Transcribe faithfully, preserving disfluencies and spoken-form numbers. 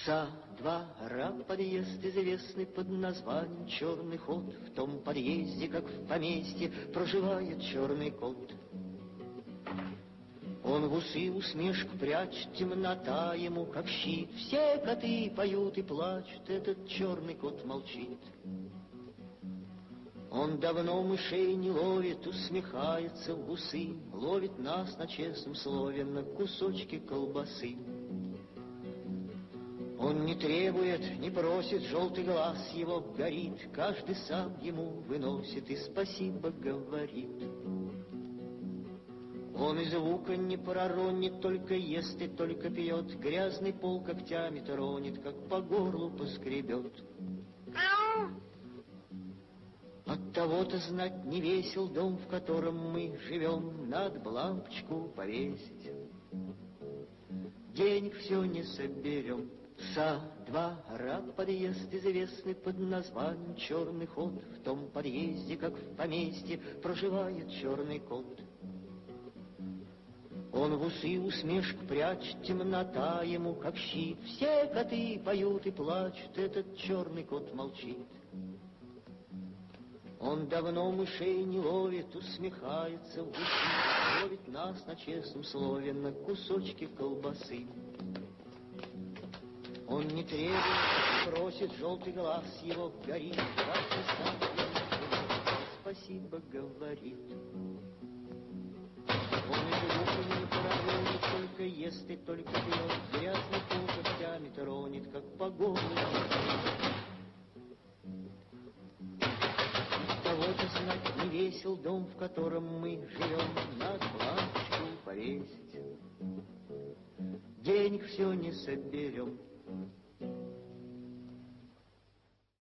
Со двора подъезд известный под названием «Черный ход». В том подъезде, как в поместье, проживает черный кот. Он в усы усмешку прячет, темнота ему как щит. Все коты поют и плачут, этот черный кот молчит. Он давно мышей не ловит, усмехается в усы, ловит нас на честном слове на кусочки колбасы. Он не требует, не просит, желтый глаз его горит, каждый сам ему выносит и спасибо говорит. Он и звука не проронит, только ест и только пьет, грязный пол когтями тронет, как по горлу поскребет. От того-то знать не весел дом, в котором мы живем, надо бы лампочку повесить. Денег все не соберем. Со двора подъезд известный под названием «Черный ход». В том подъезде, как в поместье, проживает черный кот. Он в усы усмешку прячет, темнота ему как щит. Все коты поют и плачут, этот черный кот молчит. Он давно мышей не ловит, усмехается в усы, ловит нас на честном слове на кусочки колбасы. Он не требует, просит, желтый глаз его горит, каждый сам спасибо говорит. Он и звука не проронит, только ест и только пьет, грязный пол когтями тронет, как по горлу. Того-то знать не весел дом, в котором мы живем, надо лампочку повесить. Денег все не соберем.